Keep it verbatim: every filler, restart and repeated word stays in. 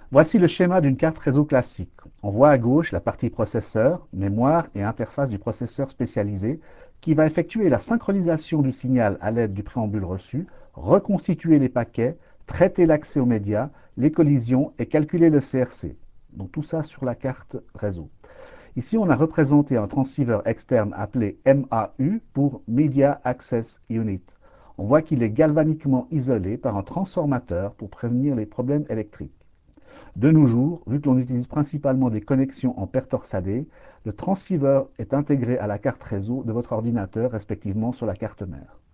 Voici le schéma d'une carte réseau classique. On voit à gauche la partie processeur, mémoire et interface du processeur spécialisé qui va effectuer la synchronisation du signal à l'aide du préambule reçu, reconstituer les paquets, traiter l'accès aux médias, les collisions et calculer le C R C. Donc tout ça sur la carte réseau. Ici, on a représenté un transceiver externe appelé M A U pour Media Access Unit. On voit qu'il est galvaniquement isolé par un transformateur pour prévenir les problèmes électriques. De nos jours, vu que l'on utilise principalement des connexions en paire torsadée, le transceiver est intégré à la carte réseau de votre ordinateur, respectivement sur la carte mère.